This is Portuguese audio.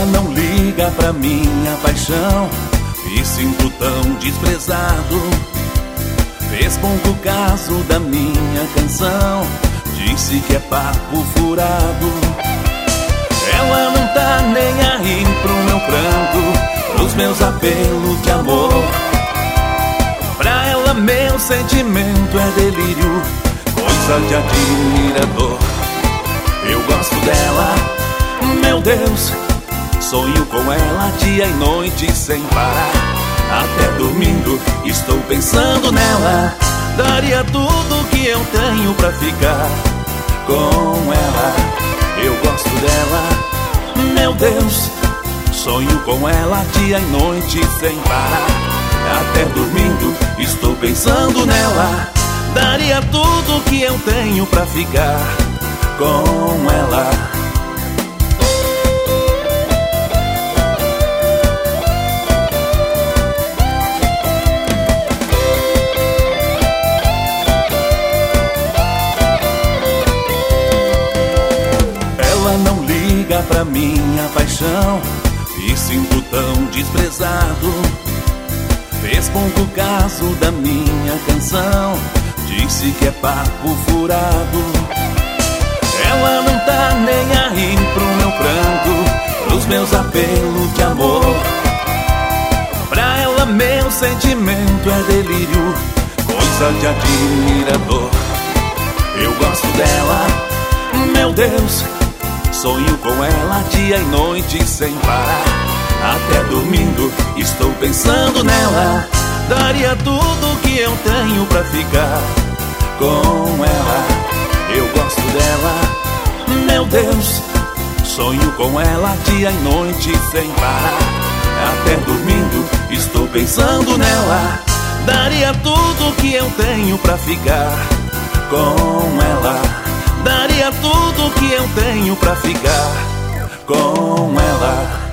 não liga pra minha paixão, me sinto tão desprezado. Fez pouco caso da minha canção, disse que é papo furado. Ela não tá nem aí pro meu pranto, pros meus apelos de amor. Pra ela meu sentimento é delírio, coisa de admirador. Eu gosto dela, meu Deus, sonho com ela dia e noite sem parar. Até dormindo estou pensando nela, daria tudo que eu tenho pra ficar com ela. Eu gosto dela, meu Deus, sonho com ela dia e noite sem parar. Até dormindo estou pensando nela, daria tudo que eu tenho pra ficar com ela. Ela não liga pra minha paixão, me sinto tão desprezado. Fez pouco caso da minha canção, disse que é papo furado. Ela não tá nem aí pro meu pranto, pros meus apelos de amor. Pra ela meu sentimento é delírio, coisa de admirador. Eu gosto dela, meu Deus, sonho com ela dia e noite sem parar. Até dormindo estou pensando nela, daria tudo que eu tenho pra ficar com ela. Eu gosto dela, meu Deus, sonho com ela dia e noite sem parar. Até dormindo estou pensando nela, daria tudo que eu tenho pra ficar com ela. Daria tudo que eu tenho pra ficar com ela.